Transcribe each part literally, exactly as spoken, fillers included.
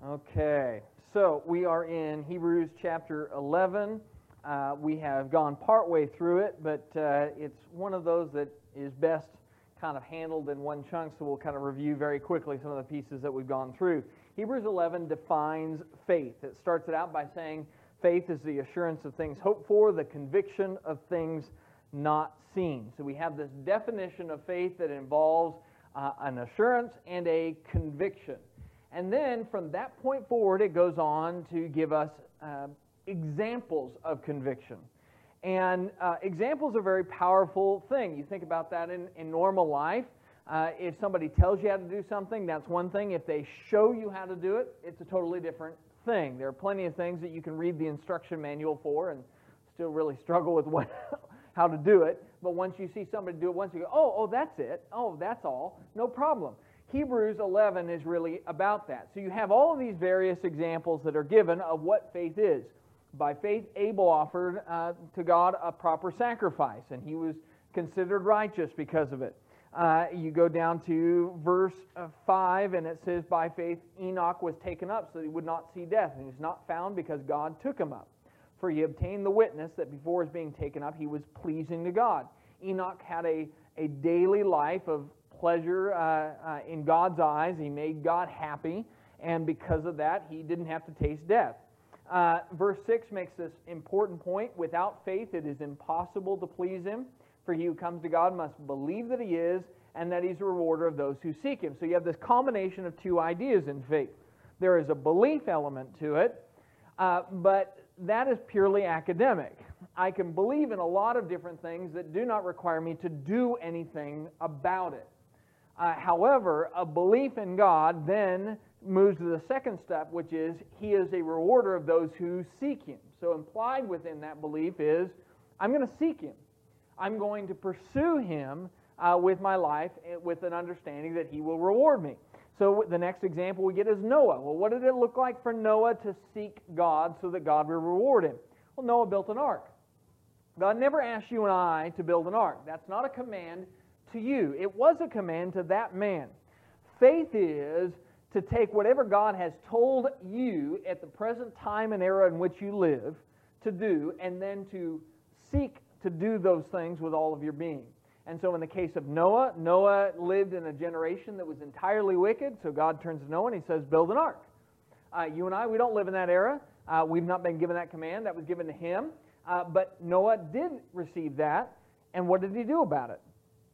Okay, so we are in Hebrews chapter eleven. Uh, we have gone partway through it, but uh, it's one of those that is best kind of handled in one chunk, so we'll kind of review very quickly some of the pieces that we've gone through. Hebrews eleven defines faith. It starts it out by saying faith is the assurance of things hoped for, the conviction of things not seen. So we have this definition of faith that involves uh, an assurance and a conviction. And then from that point forward, it goes on to give us uh, examples of conviction. And uh, examples are a very powerful thing. You think about that in, in normal life. Uh, if somebody tells you how to do something, that's one thing. If they show you how to do it, it's a totally different thing. There are plenty of things that you can read the instruction manual for and still really struggle with what, how to do it. But once you see somebody do it once, you go, oh, oh, that's it. Oh, that's all. No problem. Hebrews eleven is really about that. So you have all of these various examples that are given of what faith is. By faith, Abel offered uh, to God a proper sacrifice, and he was considered righteous because of it. Uh, you go down to verse uh, five, and it says, by faith, Enoch was taken up so that he would not see death, and he was not found because God took him up. For he obtained the witness that before his being taken up, he was pleasing to God. Enoch had a, a daily life of pleasure uh, uh, in God's eyes. He made God happy, and because of that, he didn't have to taste death. Uh, verse six makes this important point. Without faith, it is impossible to please him. For he who comes to God must believe that he is, and that he's a rewarder of those who seek him. So you have this combination of two ideas in faith. There is a belief element to it, uh, but that is purely academic. I can believe in a lot of different things that do not require me to do anything about it. Uh, however, a belief in God then moves to the second step, which is he is a rewarder of those who seek him. So implied within that belief is, I'm going to seek him. I'm going to pursue him uh, with my life with an understanding that he will reward me. So the next example we get is Noah. Well, what did it look like for Noah to seek God so that God would reward him? Well, Noah built an ark. God never asked you and I to build an ark. That's not a command to you. It was a command to that man. Faith is to take whatever God has told you at the present time and era in which you live to do, and then to seek to do those things with all of your being. And so in the case of Noah, Noah lived in a generation that was entirely wicked, so God turns to Noah and he says, build an ark. Uh, you and I, we don't live in that era. Uh, we've not been given that command. That was given to him. Uh, but Noah did receive that, and what did he do about it?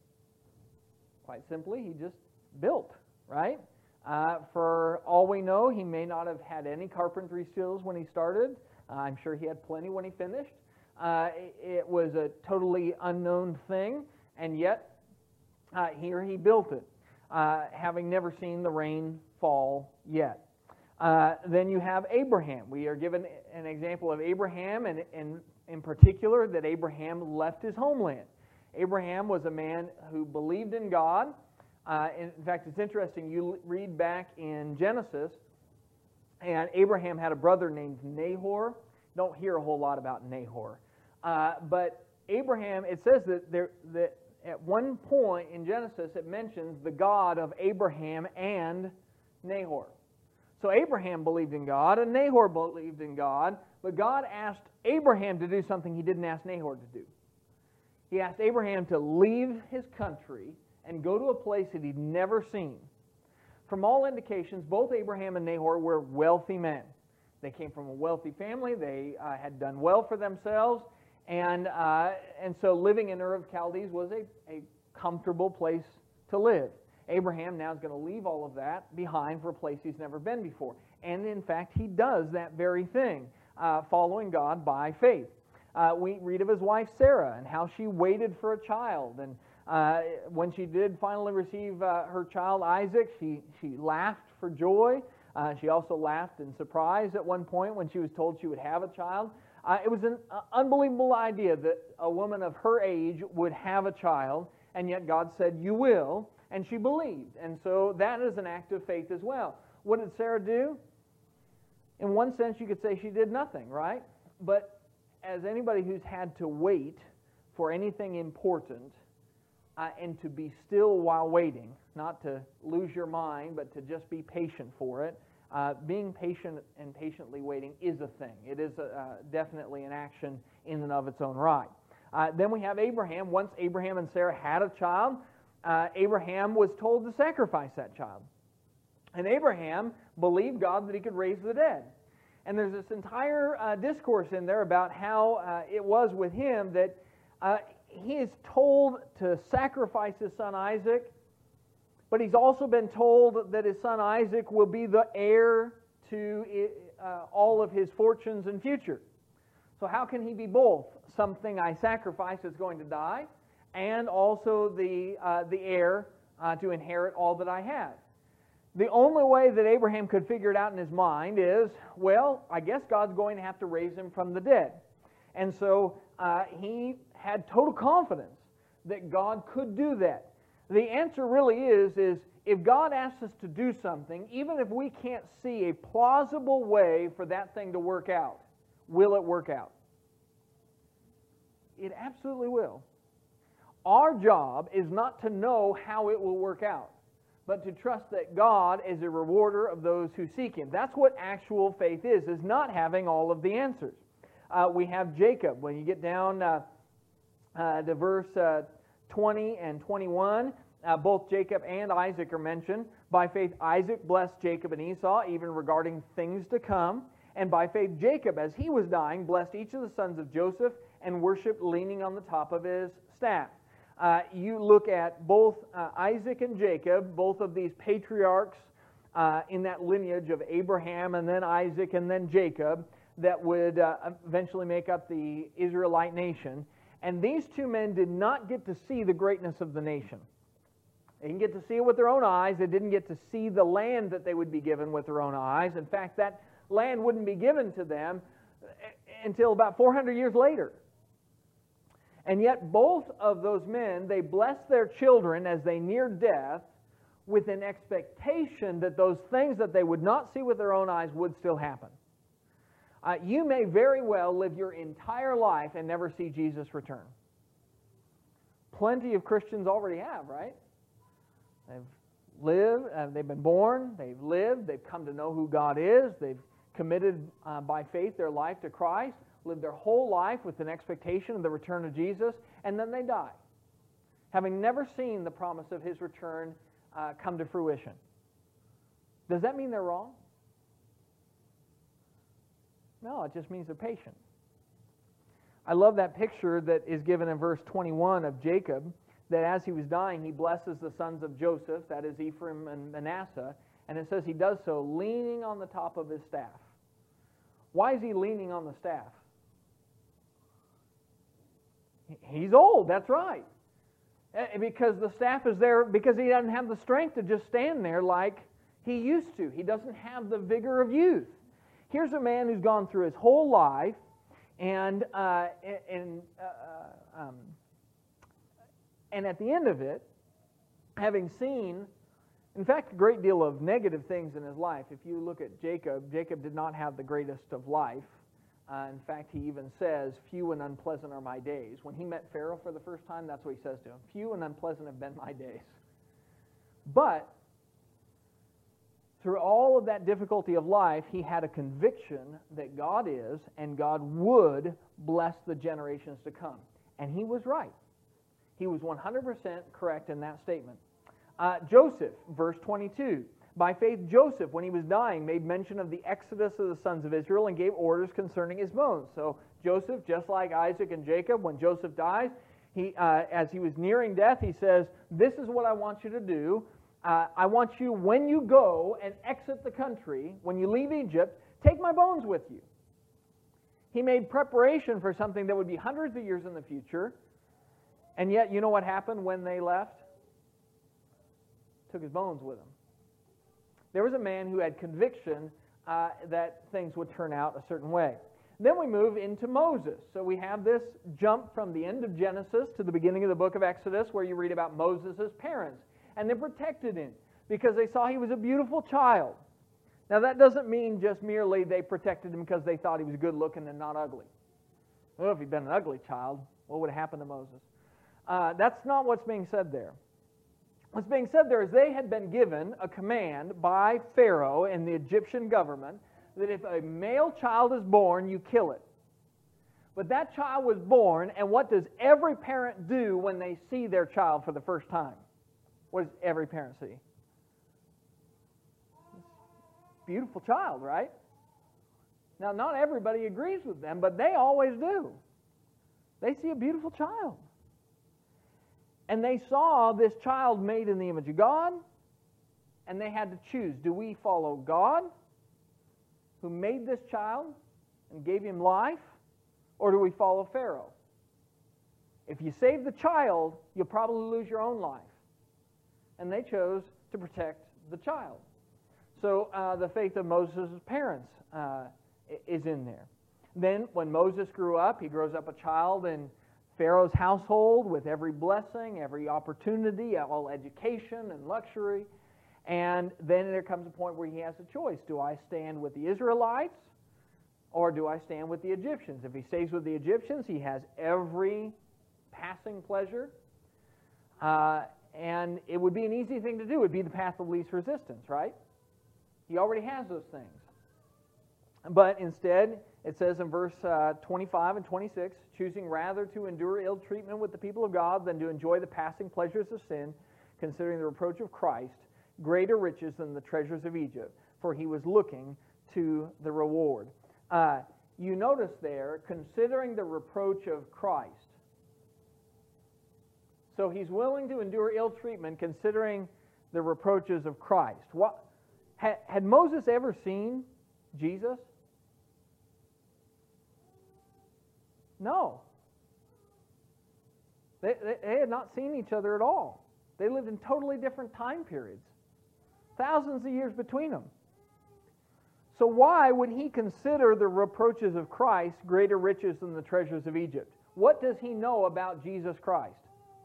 Quite simply, he just built, right? Uh, for all we know, he may not have had any carpentry skills when he started. Uh, I'm sure he had plenty when he finished. Uh, it was a totally unknown thing, and yet uh, here he built it, uh, having never seen the rain fall yet. Uh, then you have Abraham. We are given an example of Abraham, and in, in particular that Abraham left his homeland. Abraham was a man who believed in God. Uh, in fact, it's interesting. You read back in Genesis, and Abraham had a brother named Nahor. Don't hear a whole lot about Nahor. Uh, but Abraham, it says that, there, that at one point in Genesis, it mentions the God of Abraham and Nahor. So Abraham believed in God, and Nahor believed in God, but God asked Abraham to do something he didn't ask Nahor to do. He asked Abraham to leave his country and go to a place that he'd never seen. From all indications, both Abraham and Nahor were wealthy men. They came from a wealthy family. They uh, had done well for themselves. And uh, and so living in Ur of Chaldees was a, a comfortable place to live. Abraham now is going to leave all of that behind for a place he's never been before. And in fact, he does that very thing, uh, following God by faith. Uh, we read of his wife Sarah and how she waited for a child. And uh, when she did finally receive uh, her child Isaac, she, she laughed for joy. Uh, she also laughed in surprise at one point when she was told she would have a child. Uh, it was an uh, unbelievable idea that a woman of her age would have a child, and yet God said, you will, and she believed. And so that is an act of faith as well. What did Sarah do? In one sense, you could say she did nothing, right? But as anybody who's had to wait for anything important uh, and to be still while waiting, not to lose your mind, but to just be patient for it, Uh, being patient and patiently waiting is a thing. It is a, uh, definitely an action in and of its own right. Uh, then we have Abraham. Once Abraham and Sarah had a child, uh, Abraham was told to sacrifice that child. And Abraham believed God that he could raise the dead. And there's this entire uh, discourse in there about how uh, it was with him that uh, he is told to sacrifice his son Isaac, but he's also been told that his son Isaac will be the heir to uh, all of his fortunes and future. So how can he be both? Something I sacrifice is going to die, and also the, uh, the heir uh, to inherit all that I have. The only way that Abraham could figure it out in his mind is, well, I guess God's going to have to raise him from the dead. And so uh, he had total confidence that God could do that. The answer really is, is if God asks us to do something, even if we can't see a plausible way for that thing to work out, will it work out? It absolutely will. Our job is not to know how it will work out, but to trust that God is a rewarder of those who seek Him. That's what actual faith is, is not having all of the answers. Uh, we have Jacob. When you get down uh, uh, to verse uh, twenty and twenty-one, uh, both Jacob and Isaac are mentioned. By faith, Isaac blessed Jacob and Esau, even regarding things to come. And by faith, Jacob, as he was dying, blessed each of the sons of Joseph and worshipped leaning on the top of his staff. Uh, you look at both uh, Isaac and Jacob, both of these patriarchs uh, in that lineage of Abraham and then Isaac and then Jacob that would uh, eventually make up the Israelite nation. And these two men did not get to see the greatness of the nation. They didn't get to see it with their own eyes. They didn't get to see the land that they would be given with their own eyes. In fact, that land wouldn't be given to them until about four hundred years later. And yet both of those men, they blessed their children as they neared death with an expectation that those things that they would not see with their own eyes would still happen. Uh, you may very well live your entire life and never see Jesus return. Plenty of Christians already have, right? They've lived, uh, they've been born, they've lived, they've come to know who God is, they've committed uh, by faith their life to Christ, lived their whole life with an expectation of the return of Jesus, and then they die, having never seen the promise of His return uh, come to fruition. Does that mean they're wrong? No, it just means they're patient. I love that picture that is given in verse twenty-one of Jacob, that as he was dying, he blesses the sons of Joseph, that is Ephraim and Manasseh, and it says he does so leaning on the top of his staff. Why is he leaning on the staff? He's old, that's right. Because the staff is there, because he doesn't have the strength to just stand there like he used to. He doesn't have the vigor of youth. Here's a man who's gone through his whole life, and uh, and uh, um, and at the end of it, having seen, in fact, a great deal of negative things in his life. If you look at Jacob, Jacob did not have the greatest of life. Uh, in fact, he even says, "Few and unpleasant are my days." When he met Pharaoh for the first time, that's what he says to him. "Few and unpleasant have been my days." But through all of that difficulty of life, he had a conviction that God is, and God would bless the generations to come. And he was right. He was one hundred percent correct in that statement. Uh, Joseph, verse twenty-two. By faith, Joseph, when he was dying, made mention of the exodus of the sons of Israel and gave orders concerning his bones. So Joseph, just like Isaac and Jacob, when Joseph dies, he, uh, as he was nearing death, he says, "This is what I want you to do. Uh, I want you, when you go and exit the country, when you leave Egypt, take my bones with you." He made preparation for something that would be hundreds of years in the future. And yet, you know what happened when they left? Took his bones with him. There was a man who had conviction uh, that things would turn out a certain way. Then we move into Moses. So we have this jump from the end of Genesis to the beginning of the book of Exodus, where you read about Moses' parents. And they protected him because they saw he was a beautiful child. Now that doesn't mean just merely they protected him because they thought he was good looking and not ugly. Well, if he'd been an ugly child, what would have happened to Moses? Uh, that's not what's being said there. what's being said there is they had been given a command by Pharaoh and the Egyptian government that if a male child is born, you kill it. But that child was born, and what does every parent do when they see their child for the first time? What does every parent see? Beautiful child, right? Now, not everybody agrees with them, but they always do. They see a beautiful child. And they saw this child made in the image of God, and they had to choose. Do we follow God, who made this child and gave him life, or do we follow Pharaoh? If you save the child, you'll probably lose your own life. And they chose to protect the child. So uh, the faith of Moses' parents uh, is in there. Then when Moses grew up, he grows up a child in Pharaoh's household with every blessing, every opportunity, all education and luxury. And then there comes a point where he has a choice. Do I stand with the Israelites or do I stand with the Egyptians? If he stays with the Egyptians, he has every passing pleasure. Uh, and it would be an easy thing to do. It would be the path of least resistance, right? He already has those things. But instead, it says in verse uh, twenty-five and twenty-six, choosing rather to endure ill treatment with the people of God than to enjoy the passing pleasures of sin, considering the reproach of Christ, greater riches than the treasures of Egypt, for he was looking to the reward. Uh, you notice there, considering the reproach of Christ. So he's willing to endure ill treatment considering the reproaches of Christ. What, had, had Moses ever seen Jesus? No. They, they, they had not seen each other at all. They lived in totally different time periods. Thousands of years between them. So why would he consider the reproaches of Christ greater riches than the treasures of Egypt? What does he know about Jesus Christ?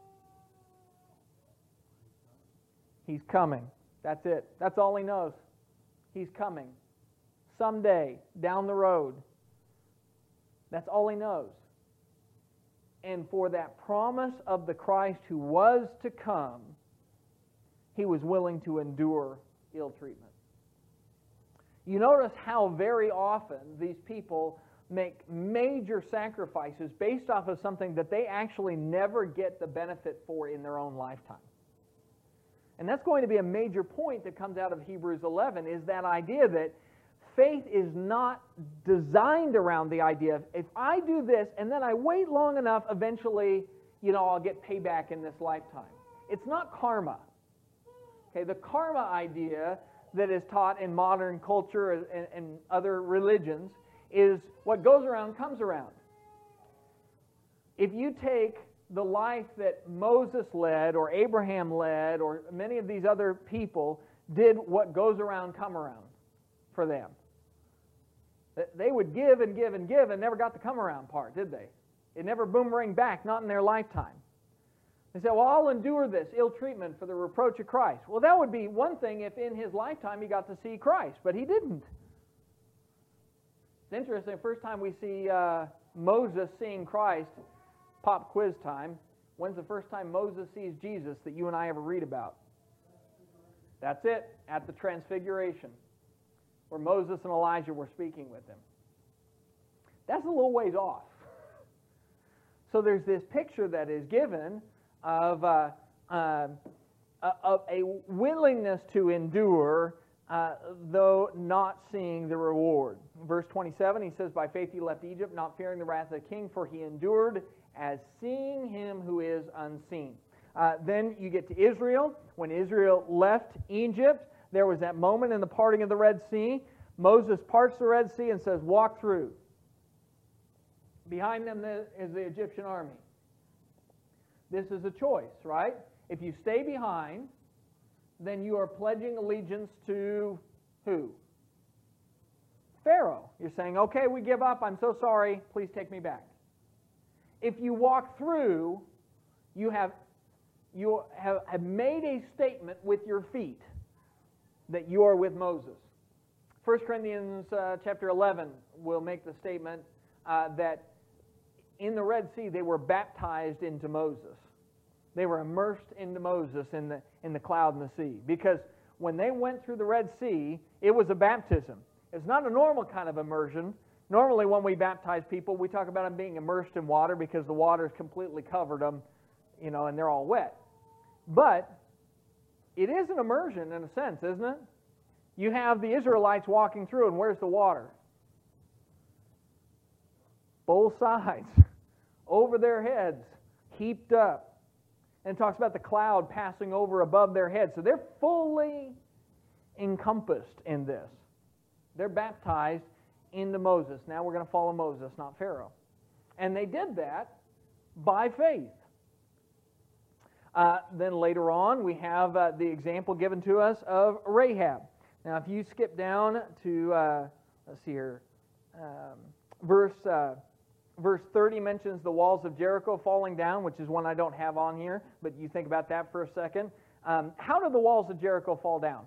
He's coming. That's it. That's all he knows. He's coming. Someday, down the road. That's all he knows. And for that promise of the Christ who was to come, he was willing to endure ill treatment. You notice how very often these people make major sacrifices based off of something that they actually never get the benefit for in their own lifetime. And that's going to be a major point that comes out of Hebrews eleven, is that idea that faith is not designed around the idea of, if I do this and then I wait long enough, eventually, you know, I'll get payback in this lifetime. It's not karma. Okay, the karma idea that is taught in modern culture and, and other religions is what goes around comes around. If you take the life that Moses led or Abraham led or many of these other people did, what goes around come around for them. They would give and give and give and never got the come around part, did they? It never boomeranged back, not in their lifetime. They said, well, I'll endure this ill treatment for the reproach of Christ. Well, that would be one thing if in his lifetime he got to see Christ, but he didn't. It's interesting, the first time we see uh, Moses seeing Christ, pop quiz time. When's the first time Moses sees Jesus that you and I ever read about? That's it, at the Transfiguration, where Moses and Elijah were speaking with him. That's a little ways off. So there's this picture that is given of, uh, uh, of a willingness to endure, uh, though not seeing the reward. Verse twenty-seven, he says, by faith he left Egypt, not fearing the wrath of the king, for he endured as seeing him who is unseen. Uh, then you get to Israel. When Israel left Egypt, there was that moment in the parting of the Red Sea. Moses parts the Red Sea and says, walk through. Behind them is the Egyptian army. This is a choice, right? If you stay behind, then you are pledging allegiance to who? Pharaoh. You're saying, okay, we give up. I'm so sorry. Please take me back. If you walk through, you have, you have, have made a statement with your feet that you are with Moses. First Corinthians uh, chapter eleven will make the statement uh, that in the Red Sea they were baptized into Moses. They were immersed into Moses in the, in the cloud and the sea. Because when they went through the Red Sea, it was a baptism. It's not a normal kind of immersion. Normally when we baptize people, we talk about them being immersed in water because the water has completely covered them, you know, and they're all wet. But it is an immersion in a sense, isn't it? You have the Israelites walking through, and where's the water? Both sides, over their heads, heaped up. And it talks about the cloud passing over above their heads. So they're fully encompassed in this. They're baptized into Moses. Now we're going to follow Moses, not Pharaoh. And they did that by faith. Uh, then later on, we have uh, the example given to us of Rahab. Now, if you skip down to, uh, let's see here, um, verse uh, verse thirty mentions the walls of Jericho falling down, which is one I don't have on here, but you think about that for a second. Um, how did the walls of Jericho fall down?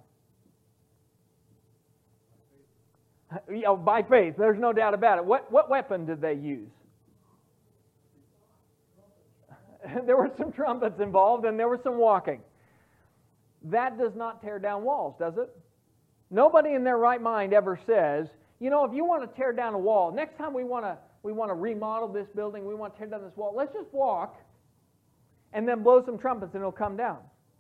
You know, by faith, there's no doubt about it. What, what weapon did they use? There were some trumpets involved, and there was some walking. That does not tear down walls, does it? Nobody in their right mind ever says, you know, if you want to tear down a wall, next time we want to we want to remodel this building, we want to tear down this wall, let's just walk and then blow some trumpets and it'll come down.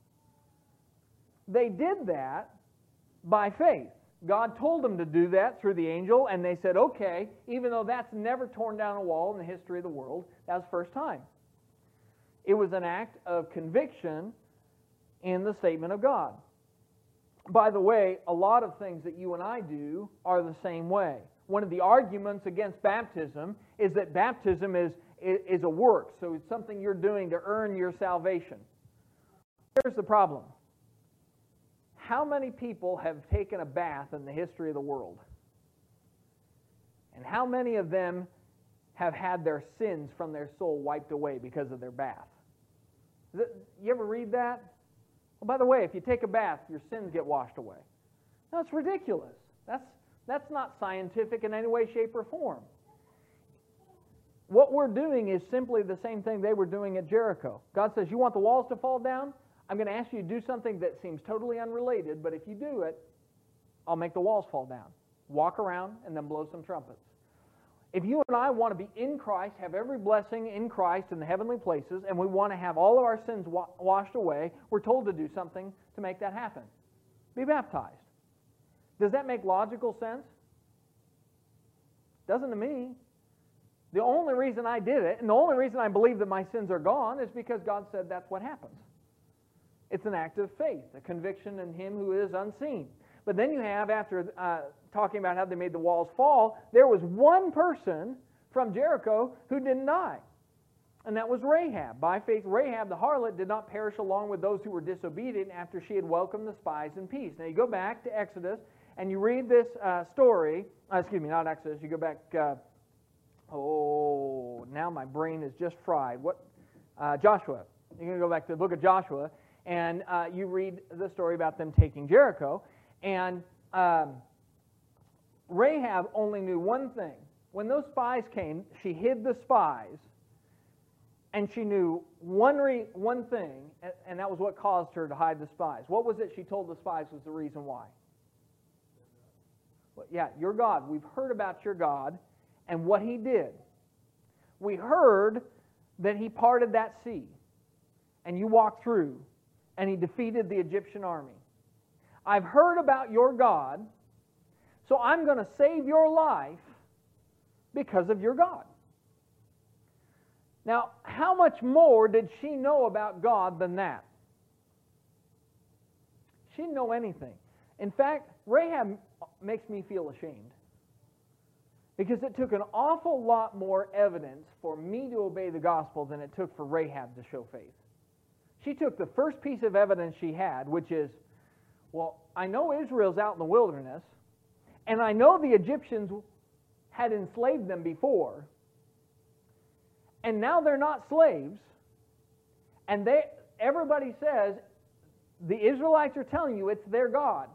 They did that by faith. God told them to do that through the angel, and they said, okay, even though that's never torn down a wall in the history of the world, that was the first time. It was an act of conviction in the statement of God. By the way, a lot of things that you and I do are the same way. One of the arguments against baptism is that baptism is, is a work, so it's something you're doing to earn your salvation. Here's the problem. How many people have taken a bath in the history of the world? And how many of them have had their sins from their soul wiped away because of their bath? You ever read that? Well, by the way, if you take a bath, your sins get washed away. No, it's ridiculous. That's, that's not scientific in any way, shape, or form. What we're doing is simply the same thing they were doing at Jericho. God says, you want the walls to fall down? I'm going to ask you to do something that seems totally unrelated, but if you do it, I'll make the walls fall down. Walk around and then blow some trumpets. If you and I want to be in Christ, have every blessing in Christ in the heavenly places, and we want to have all of our sins wa- washed away, we're told to do something to make that happen. Be baptized. Does that make logical sense? Doesn't to me. The only reason I did it, and the only reason I believe that my sins are gone, is because God said that's what happens. It's an act of faith, a conviction in Him who is unseen. But then you have, after uh, talking about how they made the walls fall, there was one person from Jericho who didn't die. And that was Rahab. By faith, Rahab the harlot did not perish along with those who were disobedient after she had welcomed the spies in peace. Now you go back to Exodus and you read this uh, story. Uh, excuse me, not Exodus. You go back. Uh, oh, now my brain is just fried. What? Uh, Joshua. You're going to go back to the book of Joshua, and uh, you read the story about them taking Jericho. And um, Rahab only knew one thing. When those spies came, she hid the spies, and she knew one re- one thing, and, and that was what caused her to hide the spies. What was it she told the spies was the reason why? Well, yeah, your God. We've heard about your God and what He did. We heard that He parted that sea, and you walked through, and He defeated the Egyptian army. I've heard about your God, so I'm going to save your life because of your God. Now, how much more did she know about God than that? She didn't know anything. In fact, Rahab makes me feel ashamed, because it took an awful lot more evidence for me to obey the gospel than it took for Rahab to show faith. She took the first piece of evidence she had, which is, well, I know Israel's out in the wilderness, and I know the Egyptians had enslaved them before, and now they're not slaves, and they everybody says the Israelites are telling you it's their God.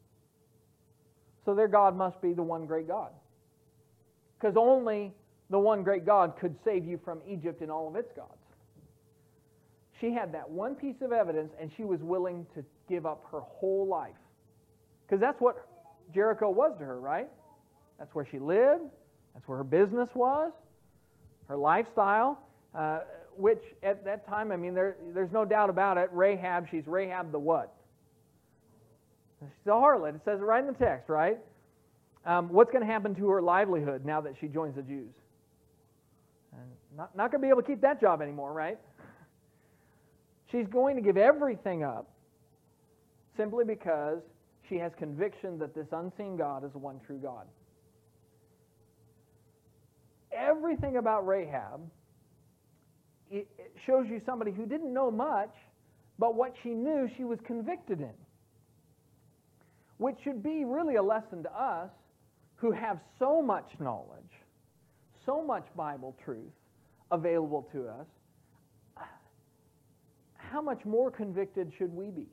So their God must be the one great God. Because only the one great God could save you from Egypt and all of its gods. She had that one piece of evidence, and she was willing to give up her whole life. Because that's what Jericho was to her, right? That's where she lived. That's where her business was, her lifestyle, uh, which at that time, I mean, there, there's no doubt about it. Rahab, she's Rahab the what? She's a harlot. It says it right in the text, right? Um, what's going to happen to her livelihood now that she joins the Jews? And not not going to be able to keep that job anymore, right? She's going to give everything up simply because she has conviction that this unseen God is the one true God. Everything about Rahab, it shows you somebody who didn't know much, but what she knew she was convicted in. Which should be really a lesson to us who have so much knowledge, so much Bible truth available to us. How much more convicted should we be?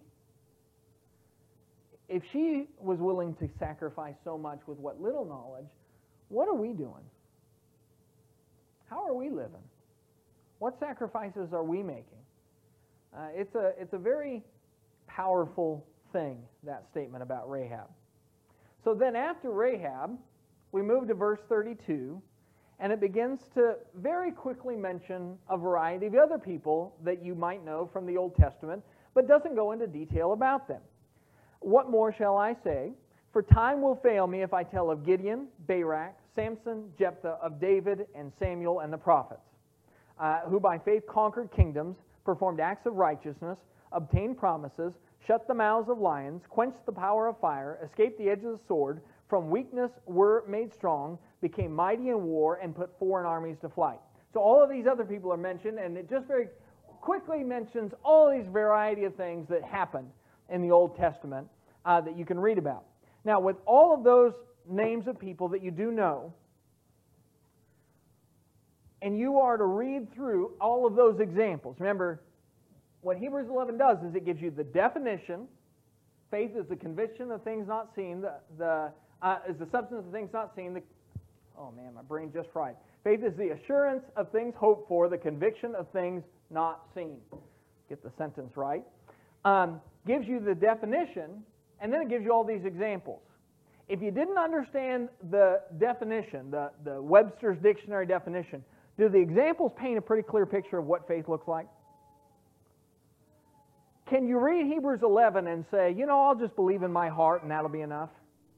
If she was willing to sacrifice so much with what little knowledge, what are we doing? How are we living? What sacrifices are we making? Uh, it's a it's a very powerful thing, that statement about Rahab. So then after Rahab, we move to verse thirty-two, and it begins to very quickly mention a variety of other people that you might know from the Old Testament, but doesn't go into detail about them. What more shall I say? For time will fail me if I tell of Gideon, Barak, Samson, Jephthah, of David and Samuel and the prophets, uh, who by faith conquered kingdoms, performed acts of righteousness, obtained promises, shut the mouths of lions, quenched the power of fire, escaped the edge of the sword, from weakness were made strong, became mighty in war, and put foreign armies to flight. So all of these other people are mentioned, and it just very quickly mentions all these variety of things that happened in the Old Testament uh, that you can read about. Now, with all of those names of people that you do know, and you are to read through all of those examples. Remember, what Hebrews eleven does is it gives you the definition. Faith is the conviction of things not seen. The, the uh, is the substance of things not seen. The, oh man, my brain just fried. Faith is the assurance of things hoped for, the conviction of things not seen. Get the sentence right. Um, gives you the definition, and then it gives you all these examples. If you didn't understand the definition, the, the Webster's Dictionary definition, do the examples paint a pretty clear picture of what faith looks like? Can you read Hebrews eleven and say, you know, I'll just believe in my heart and that'll be enough?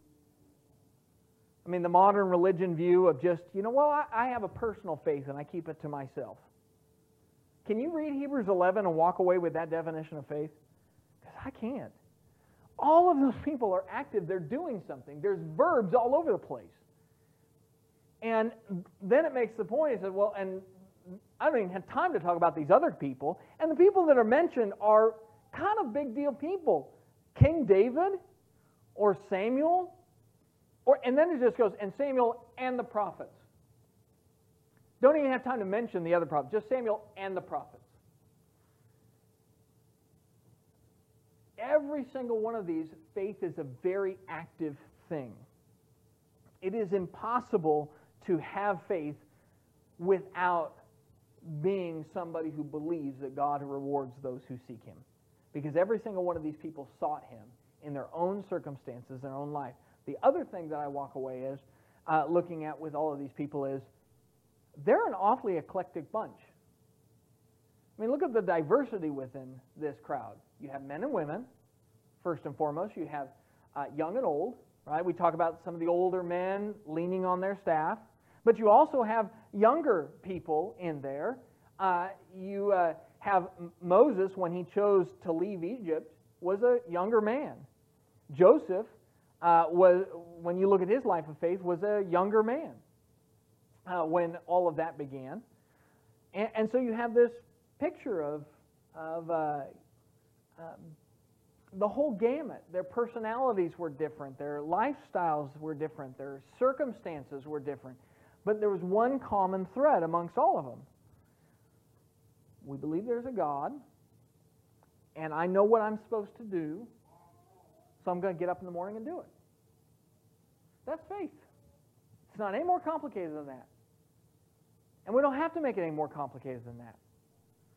I mean, the modern religion view of just, you know, well, I, I have a personal faith and I keep it to myself. Can you read Hebrews eleven and walk away with that definition of faith? Because I can't. All of those people are active. They're doing something. There's verbs all over the place. And then it makes the point, it says, well, and I don't even have time to talk about these other people. And the people that are mentioned are kind of big deal people. King David or Samuel, or and then it just goes, and Samuel and the prophets. Don't even have time to mention the other prophets, just Samuel and the prophets. Every single one of these, faith is a very active thing. It is impossible to have faith without being somebody who believes that God rewards those who seek Him. Because every single one of these people sought Him in their own circumstances, their own life. The other thing that I walk away is, uh, looking at with all of these people is, they're an awfully eclectic bunch. I mean, look at the diversity within this crowd. You have men and women, first and foremost. You have uh, young and old, right? We talk about some of the older men leaning on their staff. But you also have younger people in there. Uh, you uh, have Moses, when he chose to leave Egypt, was a younger man. Joseph, uh, was, when you look at his life of faith, was a younger man uh, when all of that began. And, and so you have this picture of, of uh, um, the whole gamut. Their personalities were different. Their lifestyles were different. Their circumstances were different. But there was one common thread amongst all of them. We believe there's a God, and I know what I'm supposed to do, so I'm going to get up in the morning and do it. That's faith. It's not any more complicated than that. And we don't have to make it any more complicated than that.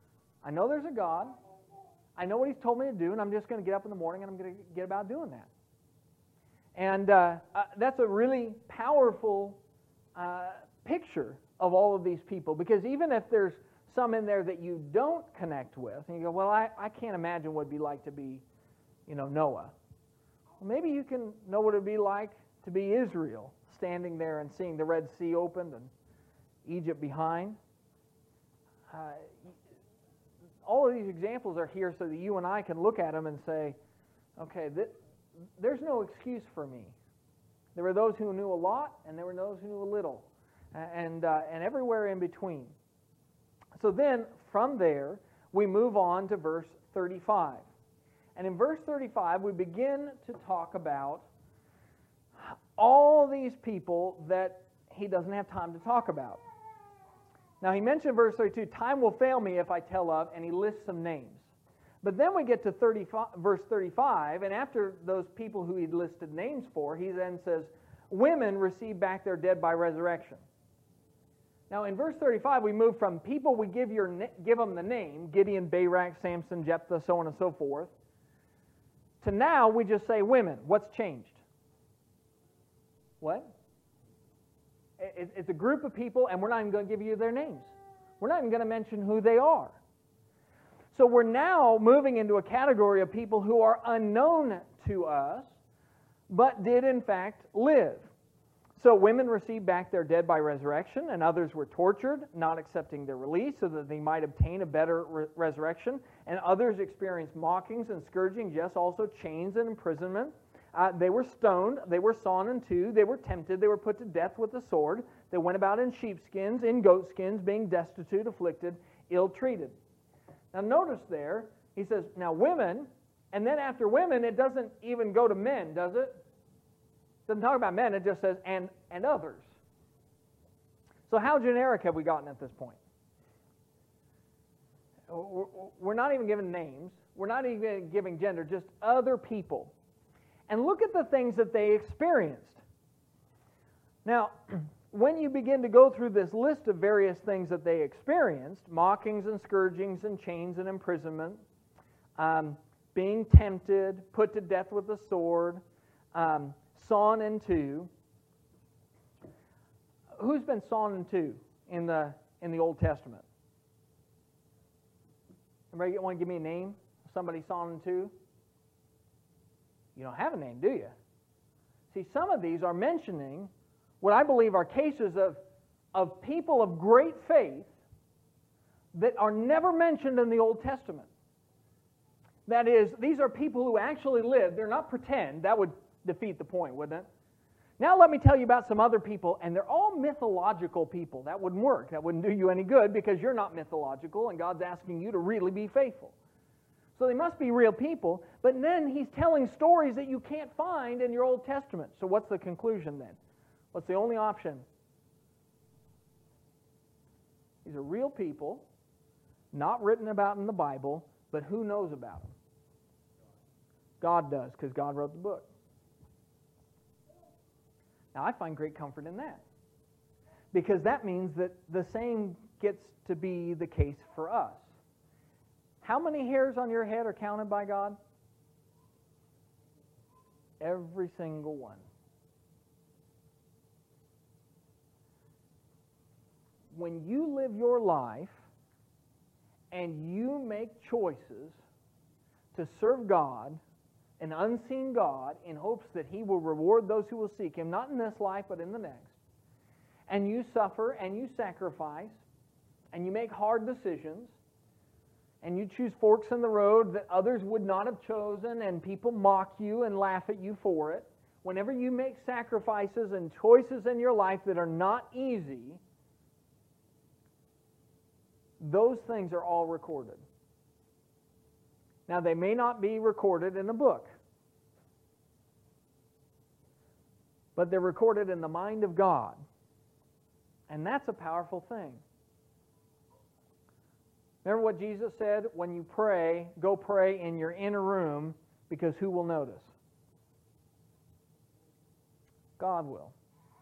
I know there's a God. I know what He's told me to do, and I'm just going to get up in the morning and I'm going to get about doing that. And uh, uh, that's a really powerful uh, picture of all of these people, because even if there's some in there that you don't connect with, and you go, well, I, I can't imagine what it'd be like to be, you know, Noah. Well, maybe you can know what it'd be like to be Israel, standing there and seeing the Red Sea opened and Egypt behind. Uh, all of these examples are here so that you and I can look at them and say, okay, th- there's no excuse for me. There were those who knew a lot, and there were those who knew a little, and uh, and everywhere in between. So then, from there, we move on to verse thirty-five. And in verse thirty-five, we begin to talk about all these people that he doesn't have time to talk about. Now, he mentioned verse thirty-two, time will fail me if I tell of, and he lists some names. But then we get to thirty-five, verse thirty-five, and after those people who he listed names for, he then says, women receive back their dead by resurrection. Now, in verse thirty-five, we move from people, we give, your, give them the name, Gideon, Barak, Samson, Jephthah, so on and so forth, to now we just say women. What's changed? What? It's a group of people, and we're not even going to give you their names. We're not even going to mention who they are. So we're now moving into a category of people who are unknown to us, but did in fact live. So women received back their dead by resurrection, and others were tortured, not accepting their release so that they might obtain a better re- resurrection. And others experienced mockings and scourgings, yes, also chains and imprisonment. Uh, they were stoned, they were sawn in two, they were tempted, they were put to death with the sword. They went about in sheepskins, in goatskins, being destitute, afflicted, ill-treated. Now notice there, he says, now women, and then after women, it doesn't even go to men, does it? It doesn't talk about men, it just says, and, and others. So how generic have we gotten at this point? We're not even giving names. We're not even giving gender, just other people. And look at the things that they experienced. Now, when you begin to go through this list of various things that they experienced, mockings and scourgings and chains and imprisonment, um, being tempted, put to death with the sword, um, sawn in two. Who's been sawn in two in the in the Old Testament? Anybody want to give me a name? Somebody sawn in two? You don't have a name, do you? See, some of these are mentioning what I believe are cases of, of people of great faith that are never mentioned in the Old Testament. That is, these are people who actually lived. They're not pretend. That would defeat the point, wouldn't it? Now let me tell you about some other people, and they're all mythological people. That wouldn't work. That wouldn't do you any good because you're not mythological, and God's asking you to really be faithful. So they must be real people, but then he's telling stories that you can't find in your Old Testament. So what's the conclusion then? What's the only option? These are real people, not written about in the Bible, but who knows about them? God does, because God wrote the book. Now, I find great comfort in that, because that means that the same gets to be the case for us. How many hairs on your head are counted by God? Every single one. When you live your life and you make choices to serve God, an unseen God, in hopes that He will reward those who will seek Him, not in this life but in the next, and you suffer and you sacrifice and you make hard decisions, and you choose forks in the road that others would not have chosen, and people mock you and laugh at you for it. Whenever you make sacrifices and choices in your life that are not easy, those things are all recorded. Now, they may not be recorded in a book, but they're recorded in the mind of God. And that's a powerful thing. Remember what Jesus said? When you pray, go pray in your inner room, because who will notice? God will.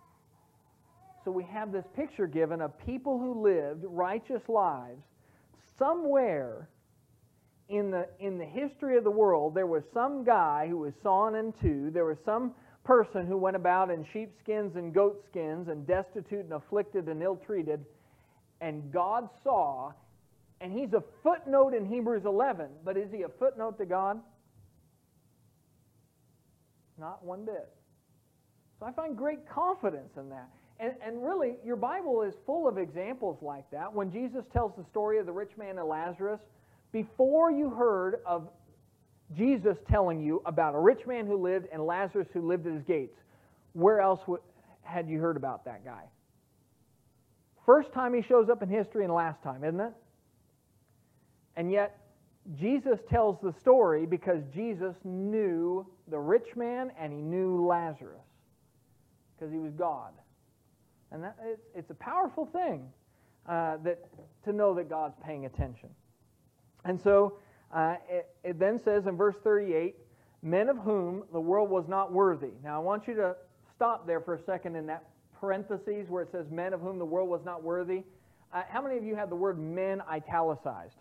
So we have this picture given of people who lived righteous lives, somewhere in the in the history of the world, there was some guy who was sawn in two. There was some person who went about in sheepskins and goatskins and destitute and afflicted and ill-treated, and God saw, and he's a footnote in Hebrews eleven, but is he a footnote to God? Not one bit. So I find great confidence in that. And, and really, your Bible is full of examples like that. When Jesus tells the story of the rich man and Lazarus, before you heard of Jesus telling you about a rich man who lived and Lazarus who lived at his gates, where else would, had you heard about that guy? First time he shows up in history and last time, isn't it? And yet, Jesus tells the story because Jesus knew the rich man and he knew Lazarus because he was God. And that, it's, it's a powerful thing uh, that to know that God's paying attention. And so uh, it, it then says in verse thirty-eight, men of whom the world was not worthy. Now I want you to stop there for a second in that parentheses where it says men of whom the world was not worthy. Uh, how many of you have the word men italicized?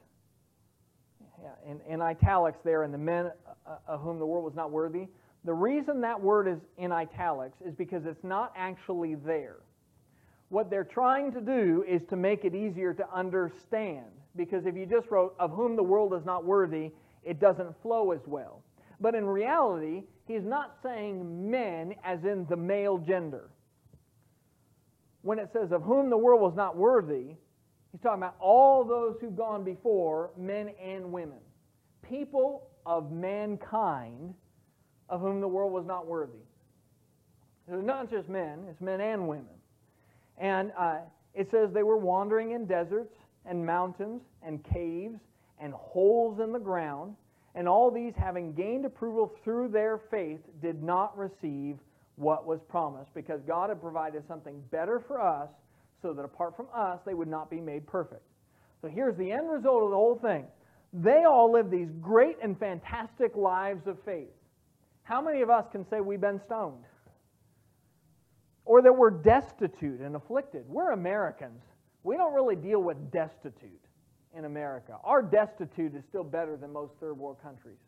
Yeah, in, in italics there, in the men uh, of whom the world was not worthy. The reason that word is in italics is because it's not actually there. What they're trying to do is to make it easier to understand. Because if you just wrote, of whom the world is not worthy, it doesn't flow as well. But in reality, he's not saying men as in the male gender. When it says, of whom the world was not worthy, he's talking about all those who've gone before, men and women. People of mankind of whom the world was not worthy. So it's not just men, it's men and women. And uh, it says they were wandering in deserts and mountains and caves and holes in the ground, and all these, having gained approval through their faith, did not receive what was promised, because God had provided something better for us, so that apart from us, they would not be made perfect. So here's the end result of the whole thing. They all lived these great and fantastic lives of faith. How many of us can say we've been stoned? Or that we're destitute and afflicted? We're Americans. We don't really deal with destitute in America. Our destitute is still better than most third world countries.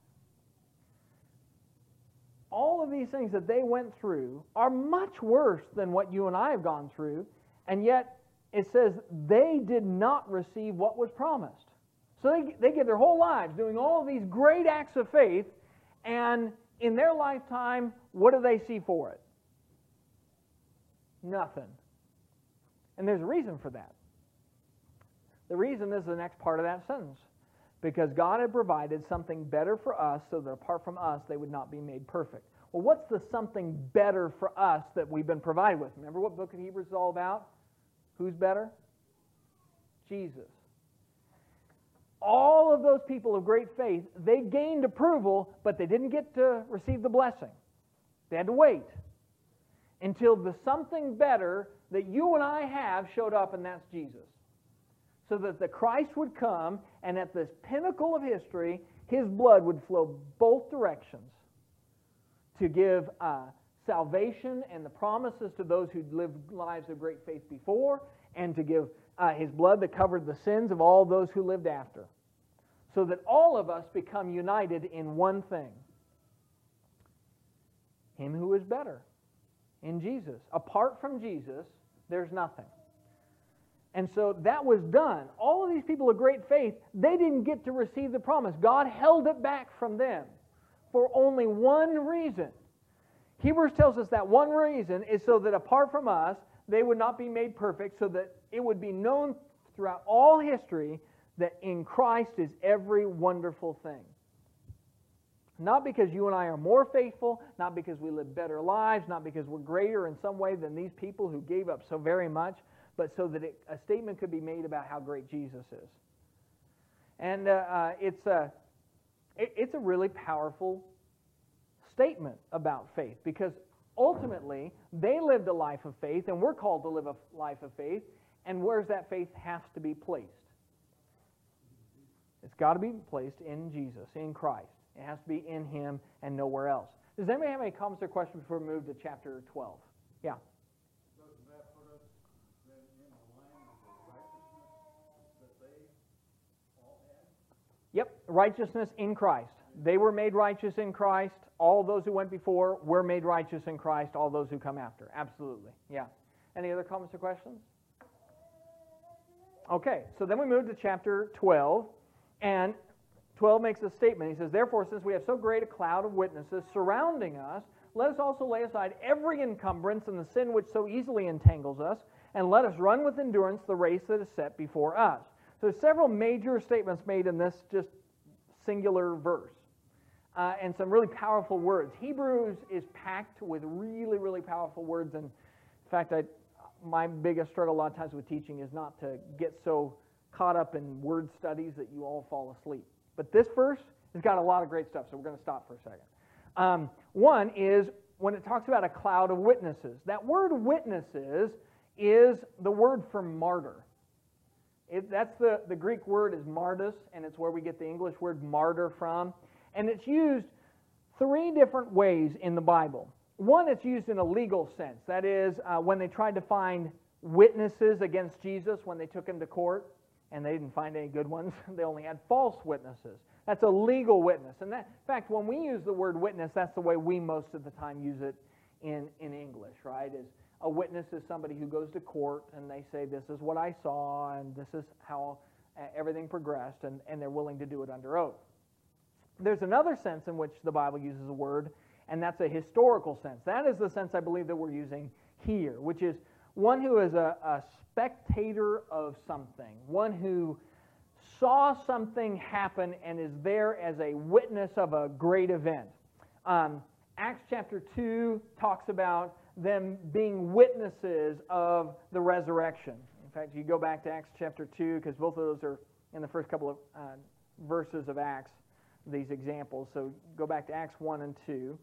All of these things that they went through are much worse than what you and I have gone through, and yet it says they did not receive what was promised. So they, they give their whole lives doing all of these great acts of faith, and in their lifetime, what do they see for it? Nothing. And there's a reason for that. The reason is the next part of that sentence. Because God had provided something better for us, so that apart from us, they would not be made perfect. Well, what's the something better for us that we've been provided with? Remember what book of Hebrews is all about? Who's better? Jesus. All of those people of great faith, they gained approval, but they didn't get to receive the blessing. They had to wait until the something better that you and I have showed up, and that's Jesus. So that the Christ would come, and at this pinnacle of history, His blood would flow both directions to give uh, salvation and the promises to those who'd lived lives of great faith before, and to give uh, His blood that covered the sins of all those who lived after. So that all of us become united in one thing. Him who is better. In Jesus. Apart from Jesus, there's nothing. And so that was done. All of these people of great faith, they didn't get to receive the promise. God held it back from them for only one reason. Hebrews tells us that one reason is so that apart from us, they would not be made perfect, so that it would be known throughout all history that in Christ is every wonderful thing. Not because you and I are more faithful, not because we live better lives, not because we're greater in some way than these people who gave up so very much, but so that it, a statement could be made about how great Jesus is. And uh, uh, it's, a, it, it's a really powerful statement about faith, because ultimately they lived a life of faith, and we're called to live a life of faith, and where's that faith has to be placed? It's got to be placed in Jesus, in Christ. It has to be in Him and nowhere else. Does anybody have any comments or questions before we move to chapter twelve? Yeah. Doesn't that put us then in the line of the righteousness that they Yep, righteousness in Christ. They were made righteous in Christ. All those who went before were made righteous in Christ. All those who come after. Absolutely. Yeah. Any other comments or questions? Okay, so then we move to chapter twelve, and twelve makes a statement. He says, "Therefore, since we have so great a cloud of witnesses surrounding us, let us also lay aside every encumbrance and the sin which so easily entangles us, and let us run with endurance the race that is set before us." So there's several major statements made in this just singular verse, uh, and some really powerful words. Hebrews is packed with really, really powerful words, and in fact, I, my biggest struggle a lot of times with teaching is not to get so caught up in word studies that you all fall asleep. But this verse has got a lot of great stuff, so we're going to stop for a second. Um, one is when it talks about a cloud of witnesses. That word witnesses is the word for martyr. It, that's the, the Greek word is martys, and it's where we get the English word martyr from. And it's used three different ways in the Bible. One, it's used in a legal sense. That is, uh, when they tried to find witnesses against Jesus when they took him to court, and they didn't find any good ones. They only had false witnesses. That's a legal witness. And that, in fact, when we use the word witness, that's the way we most of the time use it in, in English, right? Is a witness is somebody who goes to court and they say, this is what I saw and this is how everything progressed, and, and they're willing to do it under oath. There's another sense in which the Bible uses a word, and that's a historical sense. That is the sense I believe that we're using here, which is one who is a, a spectator of something, one who saw something happen and is there as a witness of a great event. Um, Acts chapter two talks about them being witnesses of the resurrection. In fact, you go back to Acts chapter two, because both of those are in the first couple of uh, verses of Acts, these examples. So go back to Acts one and two.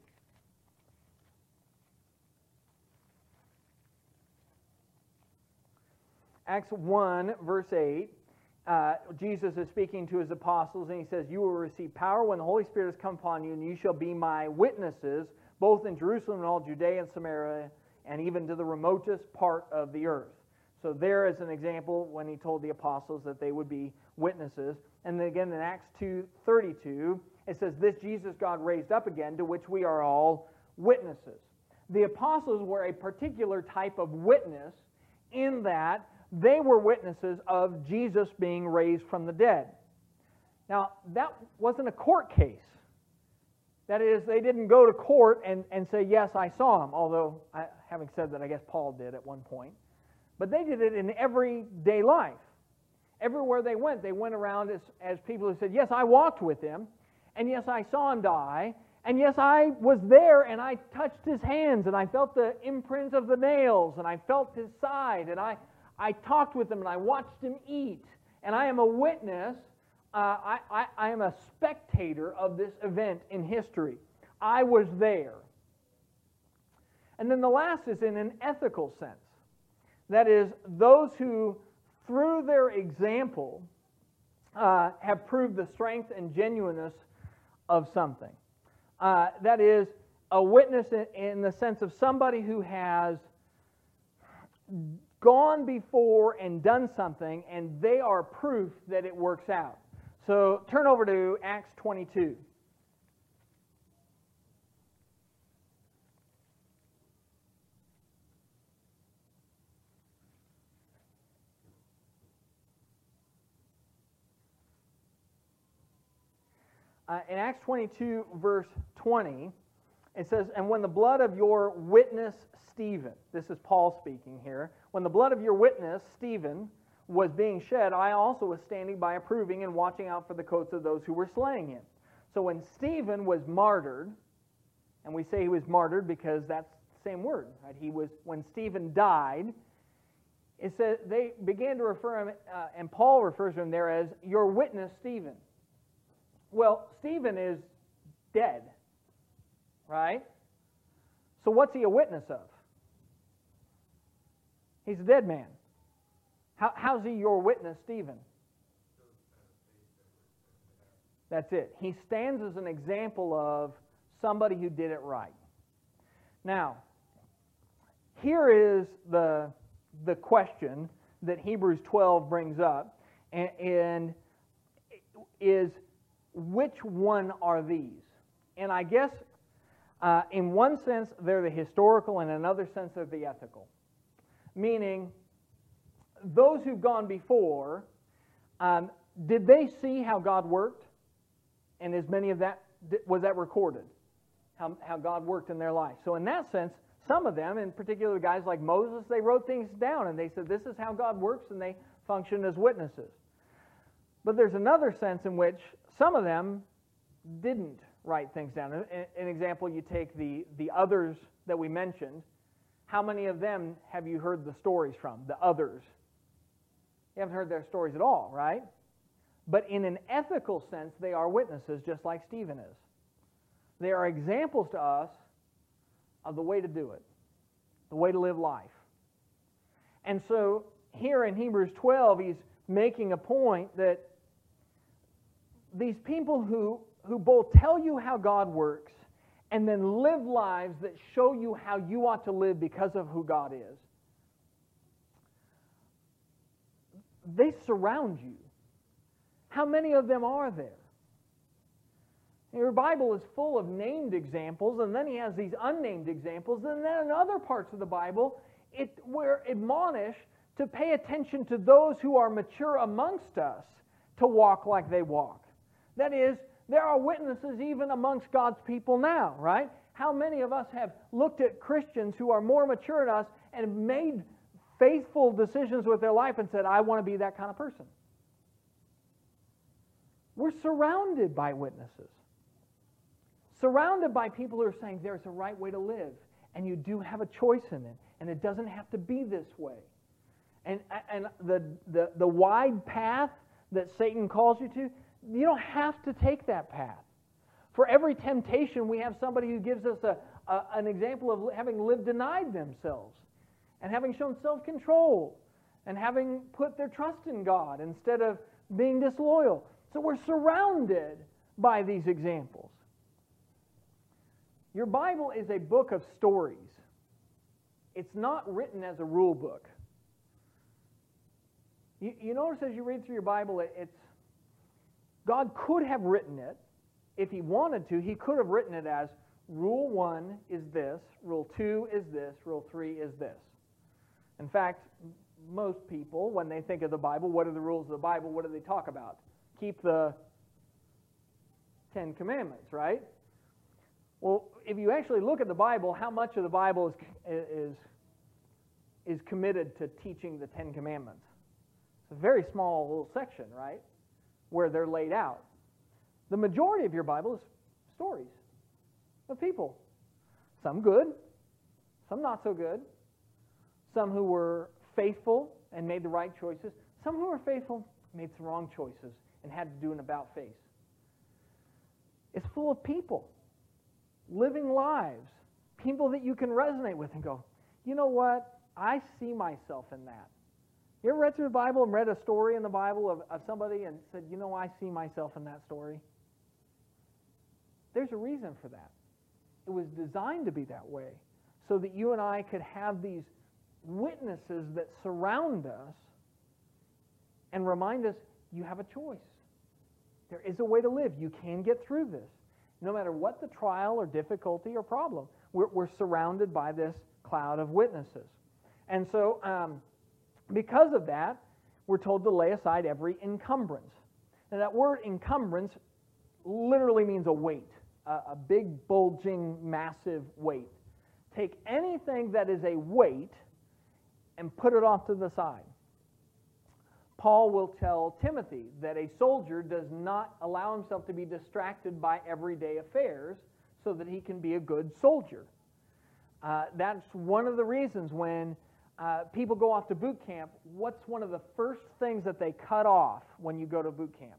Acts one, verse eight, uh, Jesus is speaking to his apostles, and he says, "You will receive power when the Holy Spirit has come upon you, and you shall be my witnesses, both in Jerusalem and all Judea and Samaria, and even to the remotest part of the earth." So there is an example when he told the apostles that they would be witnesses. And then again in Acts two thirty-two, it says, "This Jesus God raised up again, to which we are all witnesses." The apostles were a particular type of witness in that they were witnesses of Jesus being raised from the dead. Now, that wasn't a court case. That is, they didn't go to court and, and say, yes, I saw him, although, I, having said that, I guess Paul did at one point. But they did it in everyday life. Everywhere they went, they went around as, as people who said, yes, I walked with him, and yes, I saw him die, and yes, I was there, and I touched his hands, and I felt the imprints of the nails, and I felt his side, and I, I talked with him, and I watched him eat, and I am a witness. Uh, I, I, I am a spectator of this event in history. I was there. And then the last is in an ethical sense. That is, those who, through their example, uh, have proved the strength and genuineness of something. Uh, that is, a witness in, in the sense of somebody who has gone before and done something, and they are proof that it works out. So turn over to Acts twenty-two. Uh, in Acts twenty-two, verse twenty, it says, "And when the blood of your witness Stephen," this is Paul speaking here, "when the blood of your witness Stephen was being shed, I also was standing by approving and watching out for the coats of those who were slaying him." So when Stephen was martyred, and we say he was martyred because that's the same word, right? He was, when Stephen died, it says they began to refer him, uh, and Paul refers to him there as your witness Stephen. Well, Stephen is dead, right? So what's he a witness of? He's a dead man. How, how's he your witness, Stephen? That's it. He stands as an example of somebody who did it right. Now, here is the, the question that Hebrews twelve brings up, and, and is which one are these? And I guess uh, in one sense they're the historical, and in another sense they're the ethical. Meaning, those who've gone before, um, did they see how God worked? And is many of that, was that recorded? How, how God worked in their life. So in that sense, some of them, in particular guys like Moses, they wrote things down and they said, this is how God works, and they functioned as witnesses. But there's another sense in which some of them didn't write things down. An, an example, you take the, the others that we mentioned. How many of them have you heard the stories from, the others? You haven't heard their stories at all, right? But in an ethical sense, they are witnesses, just like Stephen is. They are examples to us of the way to do it, the way to live life. And so here in Hebrews twelve, he's making a point that these people who, who both tell you how God works and then live lives that show you how you ought to live because of who God is, they surround you. How many of them are there? Your Bible is full of named examples, and then he has these unnamed examples, and then in other parts of the Bible, it, we're admonished to pay attention to those who are mature amongst us to walk like they walk. That is, there are witnesses even amongst God's people now, right? How many of us have looked at Christians who are more mature than us and made faithful decisions with their life and said, I want to be that kind of person? We're surrounded by witnesses. Surrounded by people who are saying there's a right way to live, and you do have a choice in it, and it doesn't have to be this way. And, and the, the, the wide path that Satan calls you to, you don't have to take that path. For every temptation, we have somebody who gives us a, a, an example of having lived denied themselves, and having shown self-control, and having put their trust in God instead of being disloyal. So we're surrounded by these examples. Your Bible is a book of stories. It's not written as a rule book. You, you notice as you read through your Bible, it, it's God could have written it. If he wanted to, he could have written it as rule one is this, rule two is this, rule three is this. In fact, most people, when they think of the Bible, what are the rules of the Bible? What do they talk about? Keep the Ten Commandments, right? Well, if you actually look at the Bible, how much of the Bible is, is, is committed to teaching the Ten Commandments? It's a very small little section, right, where they're laid out. The majority of your Bible is stories of people. Some good, some not so good. Some who were faithful and made the right choices. Some who were faithful made some wrong choices and had to do an about-face. It's full of people. Living lives, people that you can resonate with and go, you know what, I see myself in that. You ever read through the Bible and read a story in the Bible of, of somebody and said, you know, I see myself in that story? There's a reason for that. It was designed to be that way so that you and I could have these witnesses that surround us and remind us, you have a choice. There is a way to live. You can get through this. No matter what the trial or difficulty or problem, we're, we're surrounded by this cloud of witnesses. And so, um, because of that, we're told to lay aside every encumbrance. Now, that word encumbrance literally means a weight, a, a big, bulging, massive weight. Take anything that is a weight and put it off to the side. Paul will tell Timothy that a soldier does not allow himself to be distracted by everyday affairs so that he can be a good soldier. Uh, that's one of the reasons when uh, people go off to boot camp, what's one of the first things that they cut off when you go to boot camp?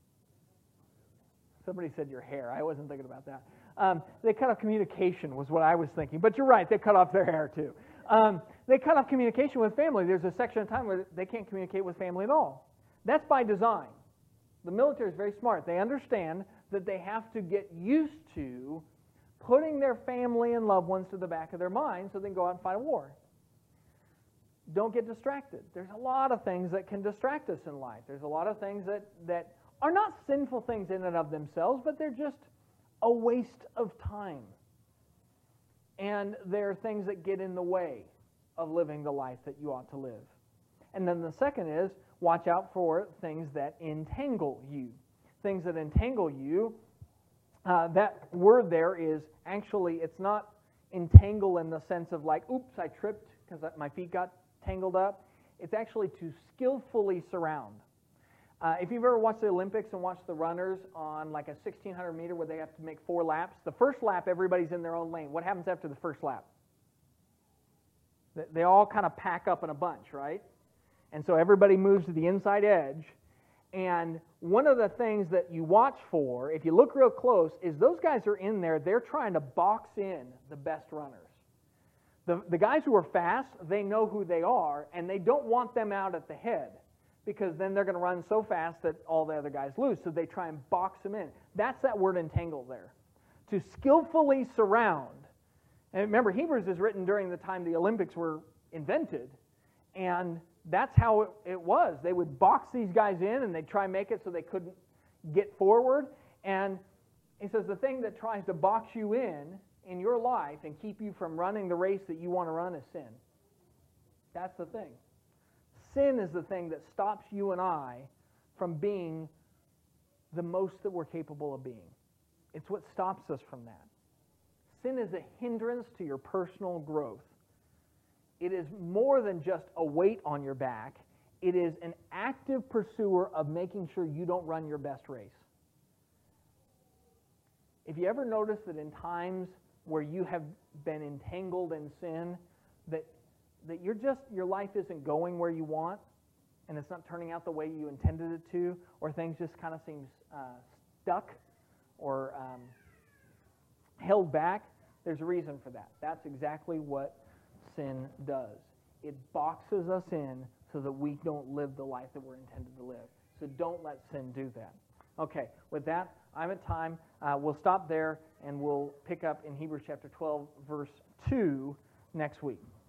Somebody said your hair. I wasn't thinking about that. Um, they cut off communication was what I was thinking. But you're right, they cut off their hair too. Um, they cut off communication with family. There's a section of time where they can't communicate with family at all. That's by design. The military is very smart. They understand that they have to get used to putting their family and loved ones to the back of their mind so they can go out and fight a war. Don't get distracted. There's a lot of things that can distract us in life. There's a lot of things that, that are not sinful things in and of themselves, but they're just a waste of time. And they're things that get in the way of living the life that you ought to live. And then the second is, watch out for things that entangle you. Things that entangle you, uh, that word there is actually, it's not entangle in the sense of like, oops, I tripped because my feet got tangled up. It's actually to skillfully surround. Uh, if you've ever watched the Olympics and watched the runners on like a sixteen hundred meter where they have to make four laps, the first lap everybody's in their own lane. What happens after the first lap? They all kind of pack up in a bunch, right? And so everybody moves to the inside edge. And one of the things that you watch for, if you look real close, is those guys are in there, they're trying to box in the best runners. The, the guys who are fast, they know who they are, and they don't want them out at the head, because then they're going to run so fast that all the other guys lose. So they try and box them in. That's that word entangle there. To skillfully surround. And remember, Hebrews is written during the time the Olympics were invented, and that's how it, it was. They would box these guys in, and they'd try and make it so they couldn't get forward. And he says the thing that tries to box you in in your life and keep you from running the race that you want to run is sin. That's the thing. Sin is the thing that stops you and I from being the most that we're capable of being. It's what stops us from that. Sin is a hindrance to your personal growth. It is more than just a weight on your back. It is an active pursuer of making sure you don't run your best race. If you ever notice that in times where you have been entangled in sin, that that you're just, your life isn't going where you want, and it's not turning out the way you intended it to, or things just kind of seem uh, stuck or um, held back, there's a reason for that. That's exactly what sin does. It boxes us in so that we don't live the life that we're intended to live. So don't let sin do that. Okay, with that, I'm at time. Uh, we'll stop there, and we'll pick up in Hebrews chapter twelve, verse two next week.